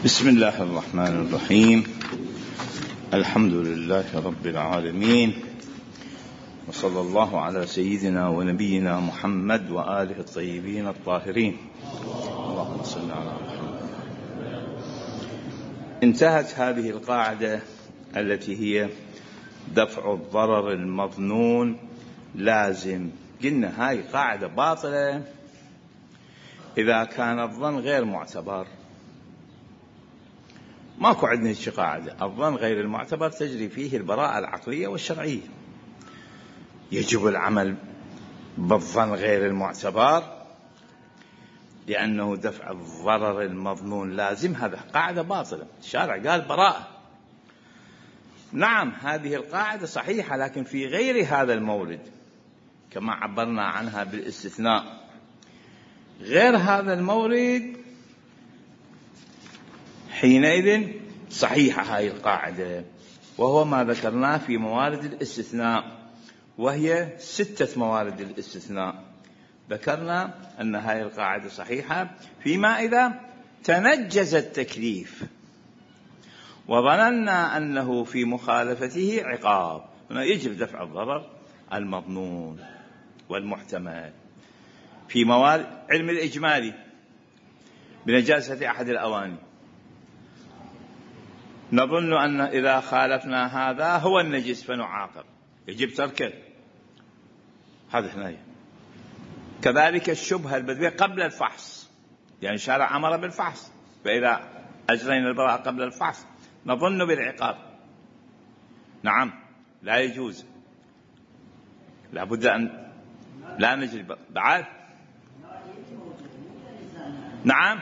بسم الله الرحمن الرحيم. الحمد لله رب العالمين، وصلى الله على سيدنا ونبينا محمد وآله الطيبين الطاهرين. اللهم صل على محمد. انتهت هذه القاعدة التي هي دفع الضرر المظنون لازم. قلنا هاي قاعدة باطلة إذا كان الظن غير معتبر. ماكو عندنا هيك قاعدة. الظن غير المعتبر تجري فيه البراءة العقلية والشرعية. يجب العمل بالظن غير المعتبر لأنه دفع الضرر المظنون لازم. هذا قاعدة باطلة. الشارع قال براءة. نعم هذه القاعدة صحيحة، لكن في غير هذا المورد كما عبرنا عنها بالاستثناء. غير هذا المورد حينئذ صحيحة هذه القاعدة، وهو ما ذكرناه في موارد الاستثناء، وهي 6 موارد الاستثناء. ذكرنا أن هذه القاعدة صحيحة فيما إذا تنجز التكليف وظننا أنه في مخالفته عقاب. هنا يجب دفع الضرر المظنون والمحتمل في موارد علم الإجمالي بنجاسة أحد الأواني. نظن أن إذا خالفنا هذا هو النجس فنعاقب، يجب تركه. هذا هنا. كذلك الشبهة البدوية قبل الفحص، يعني الشارع أمر بالفحص، فإذا أجرينا البراءة قبل الفحص نظن بالعقاب. نعم لا يجوز، لا بد أن لا نجري بعد. نعم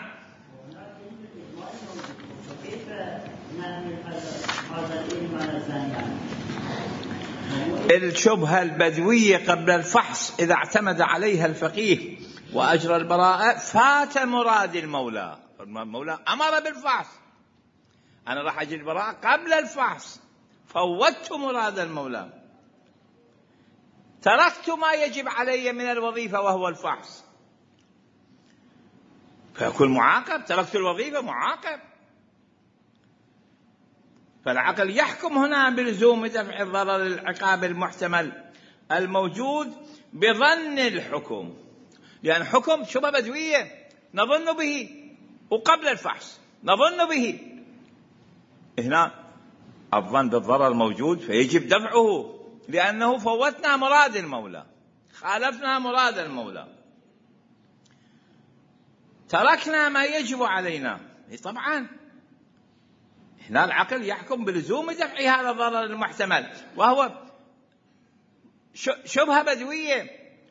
الشبهة البدوية قبل الفحص إذا اعتمد عليها الفقيه وأجرى البراءة فات مراد المولى. المولى أمر بالفحص، أنا راح أجري البراءة قبل الفحص، فوتت مراد المولى، تركت ما يجب علي من الوظيفة وهو الفحص، فيكون معاقب. تركت الوظيفة معاقب. فالعقل يحكم هنا بلزوم دفع الضرر العقاب المحتمل الموجود بظن الحكم، لأن حكم شبهة بدوية نظن به، وقبل الفحص نظن به. هنا الظن بالضرر موجود فيجب دفعه، لأنه فوتنا مراد المولى، خالفنا مراد المولى، تركنا ما يجب علينا. طبعا هنا العقل يحكم بلزوم دفع هذا الضرر المحتمل، وهو شبهة بدوية.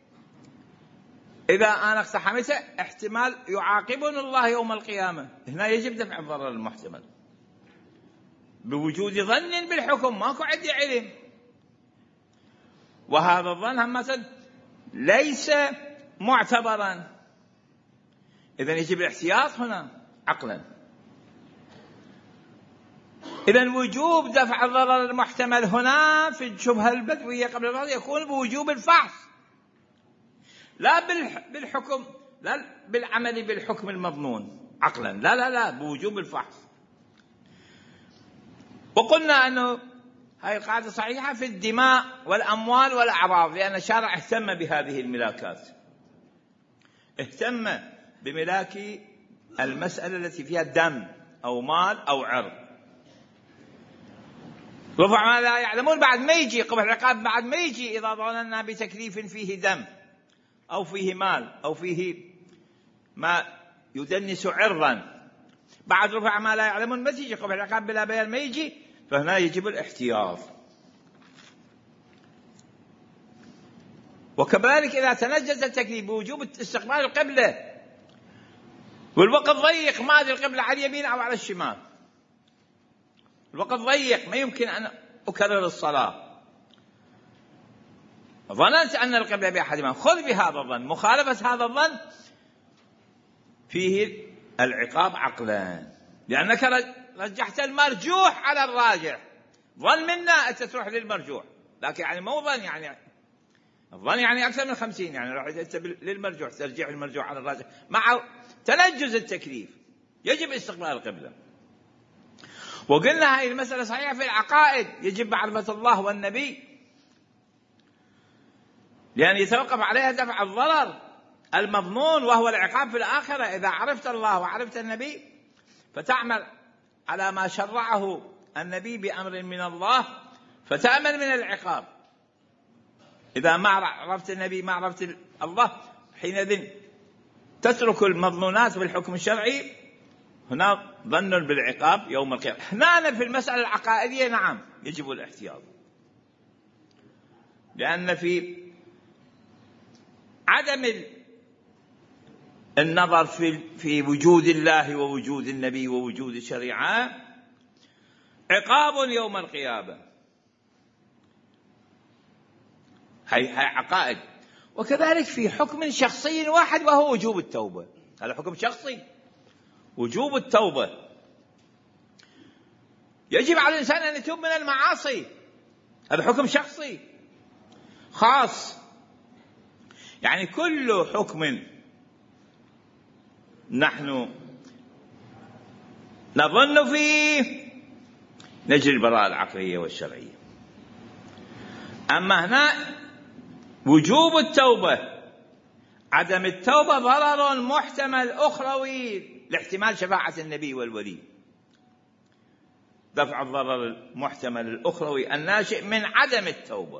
إذا أنا اقتحمته احتمال يعاقبني الله يوم القيامة، هنا يجب دفع الضرر المحتمل بوجود ظن بالحكم، ماكو عندي علم، وهذا الظن همة ليس معتبرا. إذن يجب الاحتياط هنا عقلا. إذن وجوب دفع الضرر المحتمل هنا في الشبهة البدوية قبل الفحص يكون بوجوب الفحص، لا بالحكم، لا بالعمل بالحكم المظنون عقلا، لا لا لا، بوجوب الفحص. وقلنا أنه هاي القاعدة صحيحة في الدماء والأموال والأعراض، لأن الشارع اهتم بهذه الملاكات، اهتم بملاك المسألة التي فيها دم أو مال أو عرض. رفع ما لا يعلمون بعد ما يجي قبح العقاب، بعد ما يجي إذا ظننا بتكليف فيه دم أو فيه مال أو فيه ما يدنس عرضا، بعد رفع ما لا يعلمون ما تيجي قبح العقاب بلا بيان ما يجي، فهنا يجب الاحتياط. وكذلك إذا تنجز التكليف بوجوب استقبال القبلة، والوقت ضيق، ما أدري القبلة على اليمين أو على الشمال، الوقت ضيق ما يمكن أن أكرر الصلاة، ظننت أن القبلة بأحدهما، خذ بهذا الظن. مخالفة هذا الظن فيه العقاب عقلا، لأنك رجحت المرجوح على الراجح. ظن منا أنت تروح للمرجوح، لكن يعني مو ظن، يعني الظن يعني أكثر من 50، يعني رحت للمرجوح، ترجيح المرجوح على الراجح مع تنجز التكليف، يجب استقبال القبلة. وقلنا هاي المسألة صحيحة في العقائد، يجب معرفة الله والنبي، لأن يتوقف عليها دفع الضرر المضمون وهو العقاب في الآخرة. إذا عرفت الله وعرفت النبي فتعمل على ما شرعه النبي بأمر من الله فتأمن من العقاب. إذا ما عرفت النبي ما عرفت الله حينئذ تترك المظنونات بالحكم الشرعي، هنا ظن بالعقاب يوم القيامة. هنا في المسألة العقائدية نعم يجب الاحتياط، لأن في عدم النظر في وجود الله ووجود النبي ووجود الشريعة عقاب يوم القيامة. هي عقائد. وكذلك في حكم شخصي واحد وهو وجوب التوبة، هذا حكم شخصي، وجوب التوبة. يجب على الإنسان أن يتوب من المعاصي، هذا حكم شخصي خاص. يعني كل حكم نحن نظن فيه نجري البراءة العقلية والشرعية. أما هنا وجوب التوبة، عدم التوبة ضرر محتمل أخروي لاحتمال شفاعة النبي والولي. دفع الضرر المحتمل الأخروي الناشئ من عدم التوبة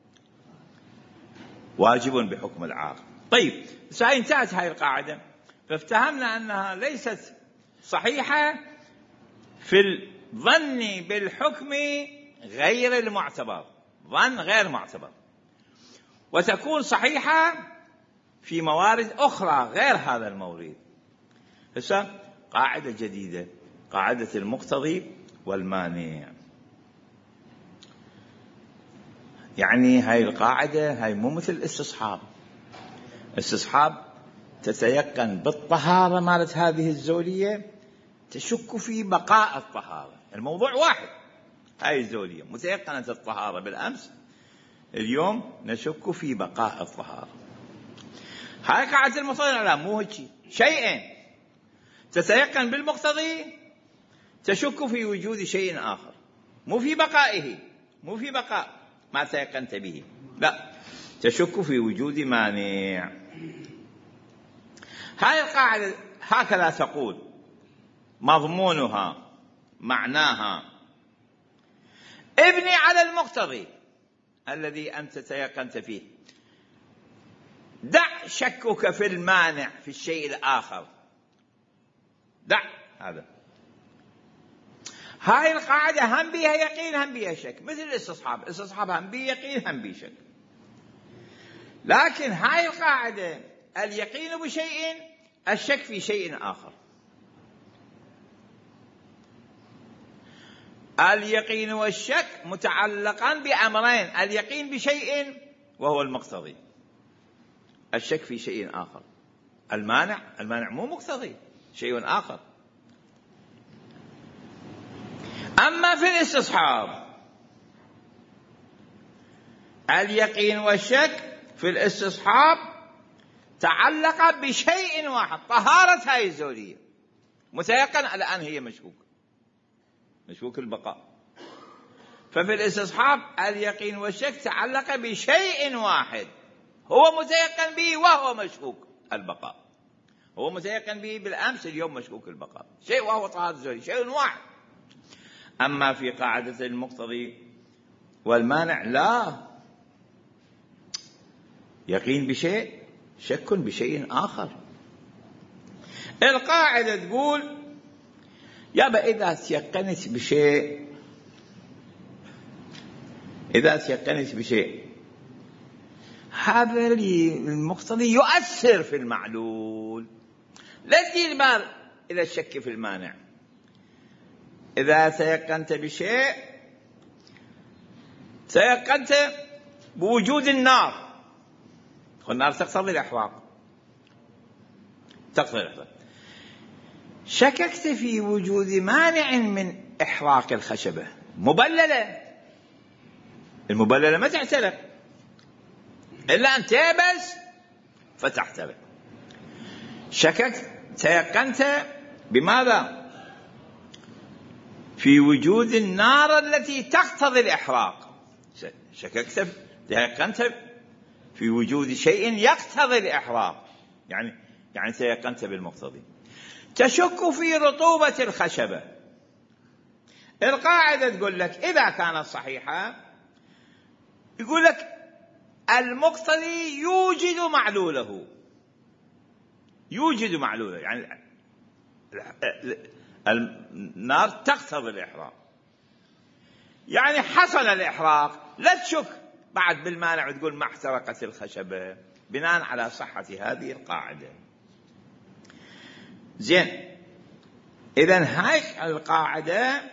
واجب بحكم العاقل. طيب انتهت هذه القاعدة، فافتهمنا أنها ليست صحيحة في الظن بالحكم غير المعتبر، ظن غير معتبر، وتكون صحيحة في موارد أخرى غير هذا المورد. هسه قاعدة جديدة، قاعدة المقتضي والمانع. يعني هاي القاعدة هاي مو مثل الاستصحاب. الاستصحاب تتيقن بالطهارة مالت هذه الزولية، تشك في بقاء الطهارة. الموضوع واحد، هاي الزولية متيقنة الطهارة بالأمس، اليوم نشك في بقاء الطهارة. هاي قاعدة المقتضي، لا مو هيك شيئين، تتيقن بالمقتضي، تشك في وجود شيء آخر، مو في بقائه، مو في بقاء ما تيقنت به، لا تشك في وجود مانع. هاي القاعدة هكذا تقول، مضمونها معناها ابني على المقتضي الذي أنت تيقنت فيه، دع شكك في المانع في الشيء الآخر، دع هذا. هاي القاعدة هم بيها يقين هم بيها شك، مثل الاستصحاب، الاستصحاب هم بيه يقين هم بيه شك. لكن هاي القاعدة اليقين بشيء، الشك في شيء آخر. اليقين والشك متعلقان بأمرين، اليقين بشيء وهو المقتضي، الشك في شيء آخر. المانع مو مقتضي، شيء آخر. أما في الاستصحاب اليقين والشك في الاستصحاب تعلق بشيء واحد، طهارة هاي الزولية، متيقن الآن هي مشكوك البقاء. ففي الاستصحاب اليقين والشك تعلق بشيء واحد هو متيقن به وهو مشكوك البقاء، هو متيقن به بالأمس، اليوم مشكوك البقاء، شيء وهو طهارة الزولية، شيء واحد. أما في قاعدة المقتضي والمانع لا، يقين بشيء شك بشيء آخر. القاعدة تقول يابا إذا تيقنت بشيء هذا المقتضي يؤثر في المعلول، لا تدير بال إلى الشك في المانع. إذا تيقنت بشيء، تيقنت بوجود النار، والنار تقتضي الإحراق، شككت في وجود مانع من إحراق الخشبة مبللة، المبللة ما تحترق إلا أن تيبس فتحترق. شككت، تيقنت بماذا؟ في وجود النار التي تقتضي الإحراق. شككت تيقنت في وجود شيء يقتضي الإحراق، يعني تيقنت بالمقتضي. تشك في رطوبة الخشبة. القاعدة تقول لك إذا كانت صحيحة يقول لك المقتضي يوجد معلوله، يعني النار تقتضي الإحراق، يعني حصل الإحراق، لا تشك بعد بالمانع وتقول ما احترقت الخشبة بناء على صحة هذه القاعدة. زين، إذن هاي القاعدة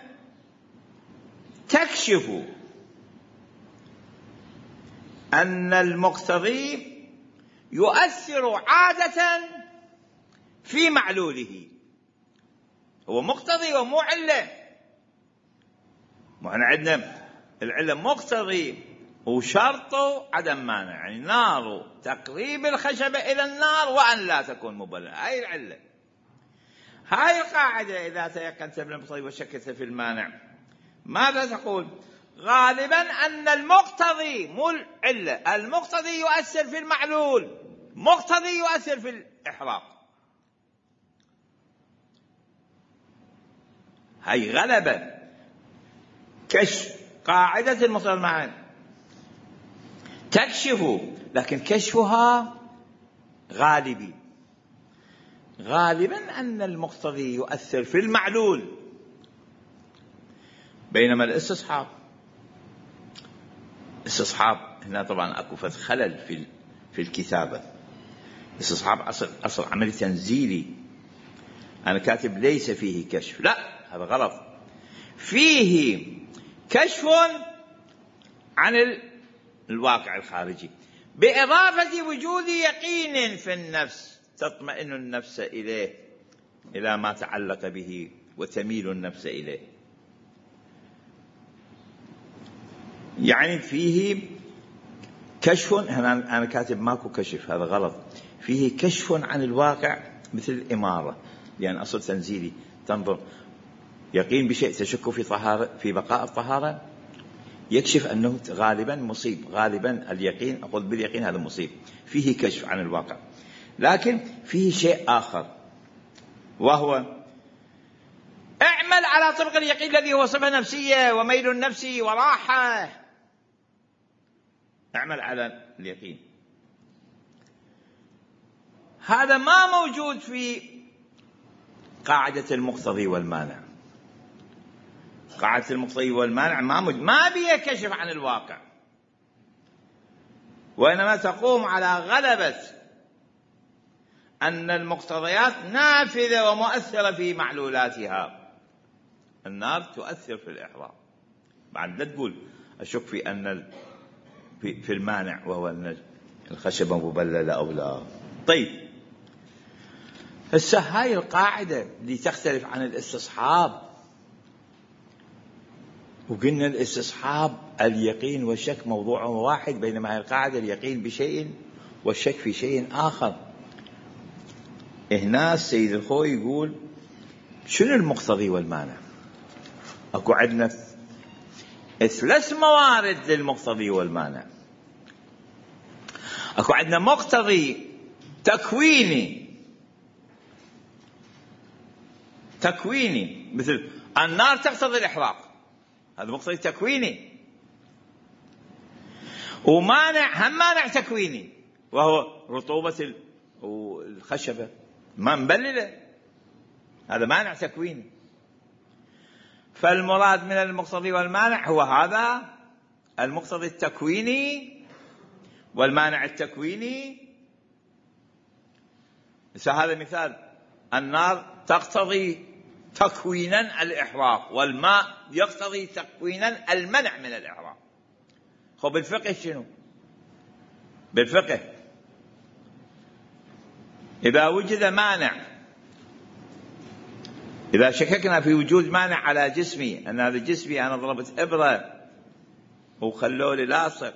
تكشف أن المقتضي يؤثر عادة في معلوله. هو مقتضي ومو علة. احنا عندنا العلة مقتضي وشرطه عدم مانع، يعني نار تقريب الخشبة إلى النار وأن لا تكون مبللة، هاي العلة. هاي القاعدة إذا تيقنت بالمقتضي وشككت في المانع ماذا تقول؟ غالبا أن المقتضي مو العلة، المقتضي يؤثر في المعلول، مقتضي يؤثر في الإحراق. هاي غلبة كشف قاعدة المقتضى المعنى تكشف، لكن كشفها غالبي. غالبا أن المقتضي يؤثر في المعلول، بينما الاستصحاب هنا طبعا اكو فد خلل في الكتابة. الاستصحاب اصل عملي تنزيلي، انا كاتب ليس فيه كشف، لا هذا غلط. فيه كشف عن الواقع الخارجي بإضافة وجود يقين في النفس تطمئن النفس إليه، إلى ما تعلق به وتميل النفس إليه. يعني فيه كشف، هنا أنا كاتب ماكو كشف، هذا غلط. فيه كشف عن الواقع مثل الإمارة، يعني أصل تنزيلي. تنظر يقين بشيء تشك في بقاء الطهارة، يكشف أنه غالبا مصيب، غالبا اليقين أقول باليقين هذا مصيب. فيه كشف عن الواقع، لكن فيه شيء آخر وهو اعمل على طبق اليقين الذي هو صفة نفسية وميل النفسي وراحة. اعمل على اليقين، هذا ما موجود في قاعدة المقتضي والمانع. قاعدة المقتضي والمانع ما بيها كشف عن الواقع، وإنما تقوم على غلبة أن المقتضيات نافذة ومؤثرة في معلولاتها. النار تؤثر في الإحراق، بعد لا تقول أشك في أن في المانع وهو أن الخشبة مبللة أو لا. طيب هسه هاي القاعدة اللي تختلف عن الاستصحاب، وقلنا الاستصحاب اليقين والشك موضوع واحد، بينما هاي القاعدة اليقين بشيء والشك في شيء آخر. هنا السيد الخوي يقول شنو المقتضي والمانع؟ اكو عندنا 3 موارد للمقتضي والمانع. اكو عندنا مقتضي تكويني مثل النار تقتضي الإحراق، هذا مقتضي تكويني. ومانع مانع تكويني وهو رطوبة الخشبة ما مبللة، هذا مانع تكويني. فالمراد من المقتضي والمانع هو هذا المقتضي التكويني والمانع التكويني. هذا مثال، النار تقتضي تكوينا الإحراق، والماء يقتضي تكوينا المنع من الإحراق. خب بالفقه شنو؟ بالفقه إذا وجد مانع، إذا شككنا في وجود مانع على جسمي، أن هذا جسمي أنا ضربت إبرة وخلوا لي لاصق،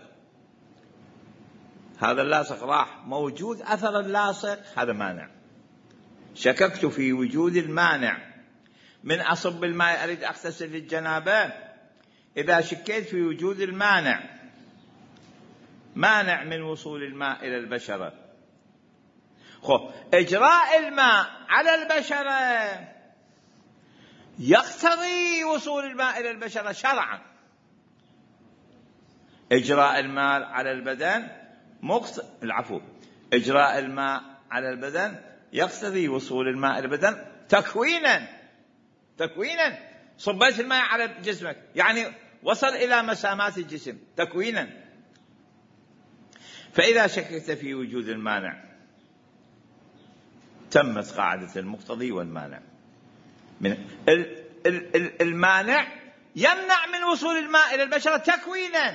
هذا اللاصق راح، موجود أثر اللاصق، هذا مانع. شككت في وجود المانع من أصب الماء أريد أغتسل للجنابة، إذا شكيت في وجود المانع، مانع من وصول الماء إلى البشرة. إجراء الماء على البشرة يقتضي وصول الماء إلى البشرة شرعا. إجراء الماء على البدن إجراء الماء على البدن يقتضي وصول الماء إلى البدن تكوينا. صبيت الماء على جسمك يعني وصل إلى مسامات الجسم تكوينا. فإذا شككت في وجود المانع تمت قاعدة المقتضي والمانع. المانع يمنع من وصول الماء إلى البشرة تكوينا،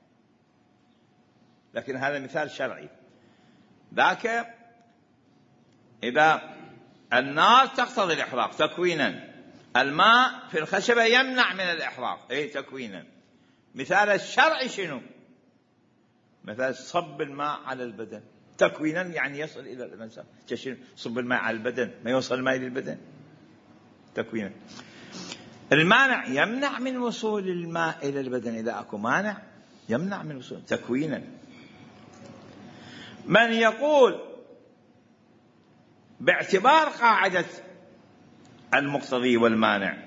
لكن هذا مثال شرعي. ذاك إذا النار تقتضي الإحراق تكوينا، الماء في الخشبة يمنع من الإحراق تكوينا. مثال الشرعي شنو؟ مثال صب الماء على البدن تكوينا، يعني يصل إلى الإنسان. صب الماء على البدن ما يوصل الماء إلى البدن تكوينا. المانع يمنع من وصول الماء إلى البدن، إذا أكو مانع يمنع من وصول تكوينا. من يقول باعتبار قاعدة المقتضي والمانع،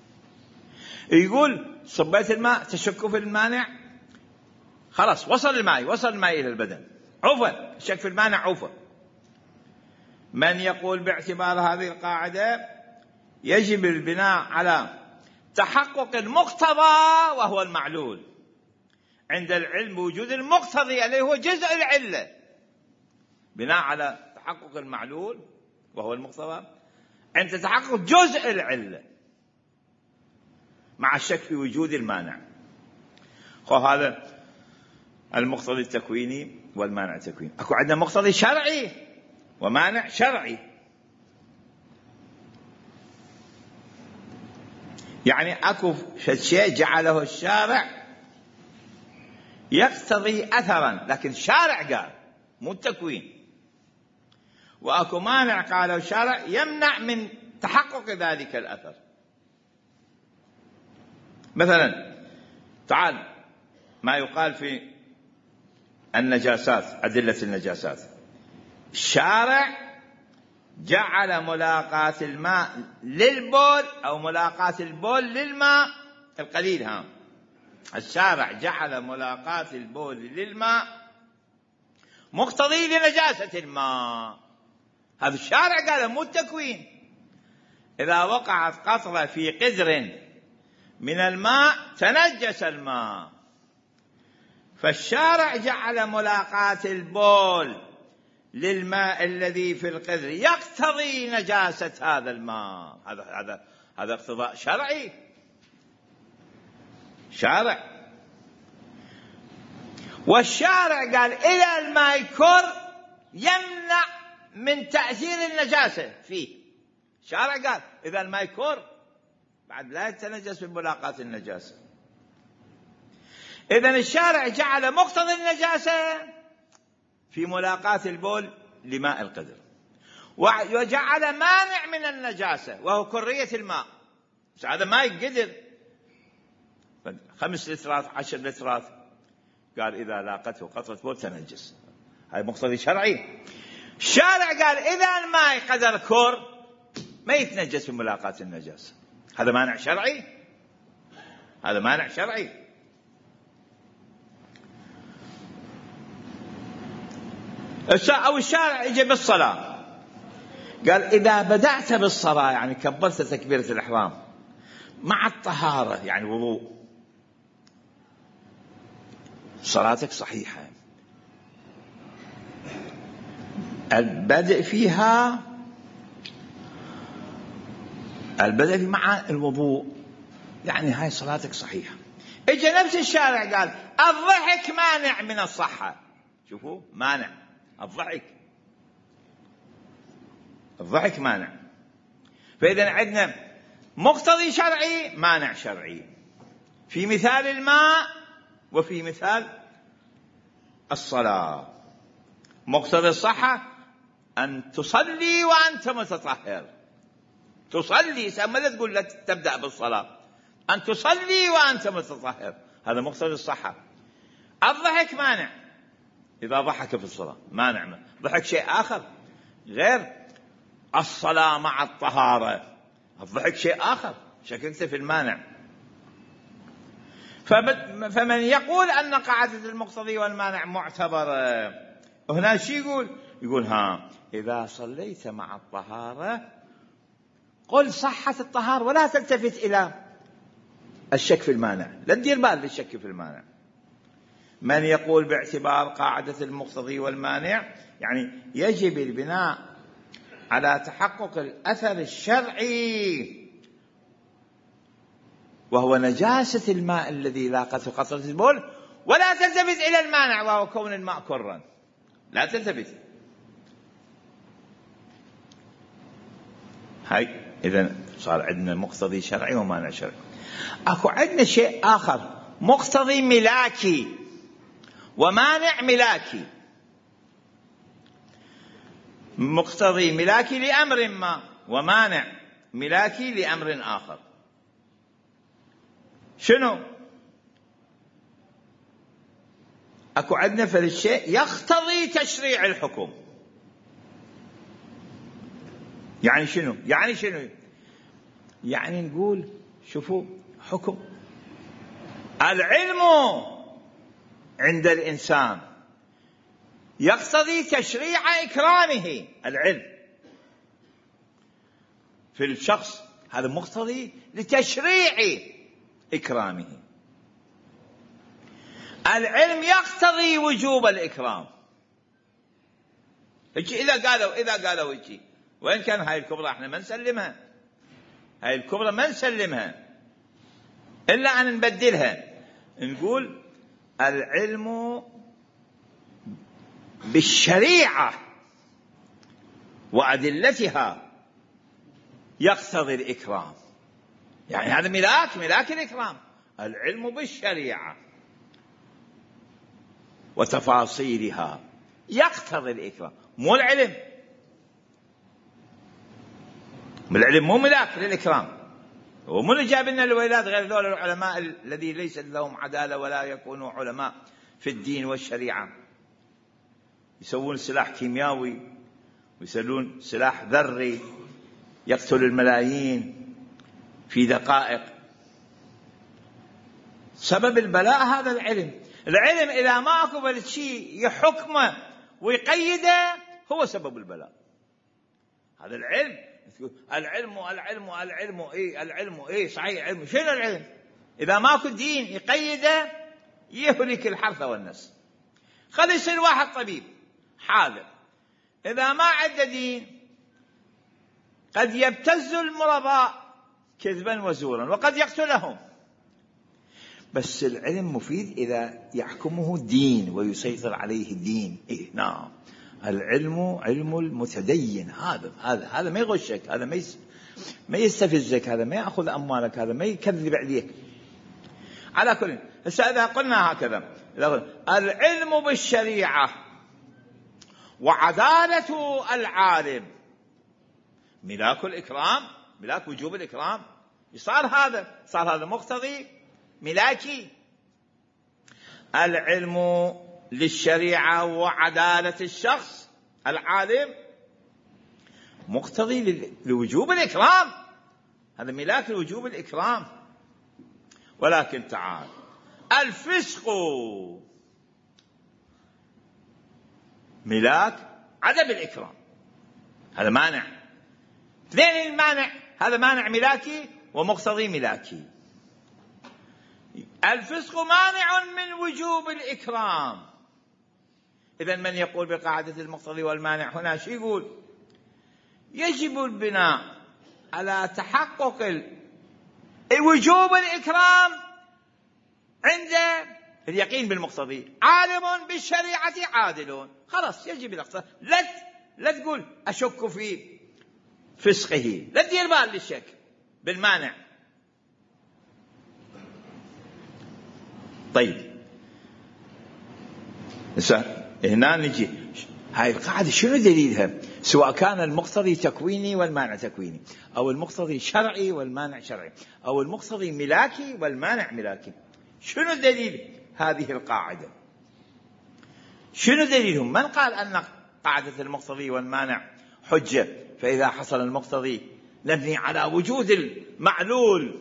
يقول صبيت الماء تشك في المانع خلاص وصل الماء إلى البدن عفوا، شك في المانع عفوا. من يقول باعتبار هذه القاعدة يجب البناء على تحقق المقتضى وهو المعلول عند العلم بوجود المقتضي اللي هو جزء العلة، بناء على تحقق المعلول وهو المقتضى عند تحقق جزء العلة مع الشك في وجود المانع. هذا المقتضي التكويني والمانع التكويني. أكو عندنا مقتضي شرعي ومانع شرعي، يعني أكو شيء جعله الشارع يقتضي أثرا لكن الشارع قال مو التكوين، وأكو مانع قاله الشارع يمنع من تحقق ذلك الأثر. مثلا تعال ما يقال في النجاسات، أدلة النجاسات، الشارع جعل ملاقاة الماء للبول أو ملاقاة البول للماء القليل، الشارع جعل ملاقاة البول للماء مقتضي لنجاسة الماء، هذا الشارع قال مو التكوين. إذا وقعت قطرة في قدر من الماء تنجس الماء، فالشارع جعل ملاقاة البول للماء الذي في القدر يقتضي نجاسة هذا الماء. هذا اقتضاء شرعي شارع. والشارع قال إذا الماء يكر يمنع من تأثير النجاسة فيه، الشارع قال إذا الماء يكر بعد لا يتنجس بملاقاة النجاسة. إذن الشارع جعل مقتضى النجاسة في ملاقاة البول لماء القدر، وجعل مانع من النجاسة وهو كرية الماء. هذا ماء القدر 5 لترات 10 لترات، قال إذا لاقته قطرة بول تنجس، هذا مقتضي شرعي. الشارع قال إذا الماء قدر كر ما يتنجس بملاقاة النجاسة، هذا مانع شرعي، هذا مانع شرعي. أو الشارع يجي بالصلاة، قال إذا بدأت بالصلاة يعني كبرت تكبيرة الإحرام مع الطهارة يعني وضوء، صلاتك صحيحة. البدء فيها مع الوضوء يعني هاي صلاتك صحيحة. اجى نفس الشارع قال الضحك مانع من الصحة، شوفوا مانع الضحك مانع. فإذا عندنا مقتضي شرعي مانع شرعي في مثال الماء وفي مثال الصلاة. مقتضي الصحة أن تصلي وأنت متطهر، تصلي، ماذا تقول لك تبدأ بالصلاة؟ أن تصلي وأنت متطهر، هذا مقتضى الصحة. الضحك مانع، إذا ضحك في الصلاة مانع، ضحك شيء آخر غير الصلاة مع الطهارة، الضحك شيء آخر، شككت في المانع. فمن يقول أن قاعدة المقتضي والمانع معتبرة، هنا شو يقول إذا صليت مع الطهارة قل صحت الطهارة ولا تلتفت إلى الشك في المانع، لا تدير بال للشك في المانع. من يقول باعتبار قاعدة المقتضي والمانع يعني يجب البناء على تحقق الأثر الشرعي، وهو نجاسة الماء الذي لاقته قطرة البول، ولا تلتفت إلى المانع وهو كون الماء كرا، لا تلتفت. هاي إذن صار عندنا مقتضي شرعي ومانع شرعي. أكو عندنا شيء آخر، مقتضي ملاكي ومانع ملاكي. مقتضي ملاكي لأمر ما، ومانع ملاكي لأمر آخر. شنو؟ أكو عندنا فالشيء يقتضي تشريع الحكم. يعني شنو؟ يعني نقول شوفوا حكم العلم عند الإنسان يقتضي تشريع إكرامه، العلم في الشخص هذا مقتضي لتشريع إكرامه. العلم يقتضي وجوب الإكرام. إذا قالوا هيك، وإن كان هاي الكبرى احنا ما نسلمها، هاي الكبرى ما نسلمها إلا أن نبدلها، نقول العلم بالشريعة وأدلتها يقتضي الإكرام. يعني هذا ملاك الإكرام، العلم بالشريعة وتفاصيلها يقتضي الإكرام، مو العلم. العلم مو ملاك للإكرام، ومو اللي جاب لنا الويلات غير ذول العلماء الذي ليس لهم عدالة ولا يكونوا علماء في الدين والشريعة، يسوون سلاح كيميائي ويسوون سلاح ذري يقتل الملايين في دقائق. سبب البلاء هذا العلم إذا ما أكو شيء يحكمه ويقيده هو سبب البلاء. هذا العلم صحيح علم. شنو العلم؟ إذا ماكو دين يقيده يهلك الحرث والنسل. خلي يصير واحد طبيب حاذر، إذا ما عنده دين قد يبتز المرضى كذبا وزورا وقد يقتلهم. بس العلم مفيد إذا يحكمه دين ويسيطر عليه دين. نعم، العلم علم المتدين، هذا ما يغشك، هذا ما يستفزك، هذا ما يأخذ أموالك، هذا ما يكذب عليك. على كل إذا قلنا هكذا، العلم بالشريعة وعدالة العالم ملاك الإكرام، ملاك وجوب الإكرام. صار هذا مقتضي ملاكي. العلم للشريعة وعدالة الشخص العالم مقتضي لوجوب الإكرام، هذا ملاك لوجوب الإكرام. ولكن تعال الفسق ملاك عدم الإكرام، هذا مانع. اثنين المانع، هذا مانع ملاكي ومقتضي ملاكي. الفسق مانع من وجوب الإكرام. إذن من يقول بقاعدة المقتضي والمانع هنا شو يقول؟ يجب البناء على تحقق وجوب الإكرام عند اليقين بالمقتضي. عالم بالشريعة عادل، خلاص يجب الإكرام. لا تقول أشك في فسقه، لا تدير بال للشك بالمانع. طيب هنا نجي هاي القاعدة شنو دليلها؟ سواء كان المقتضي تكويني والمانع تكويني، أو المقتضي شرعي والمانع شرعي، أو المقتضي ملاكي والمانع ملاكي. شنو دليل هذه القاعدة؟ شنو دليلهم؟ من قال أن قاعدة المقتضي والمانع حجة؟ فإذا حصل المقتضي نبني على وجود المعلول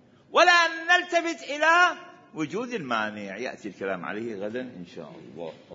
ولا نلتفت إلى وجود المانع. يأتي الكلام عليه غدا إن شاء الله.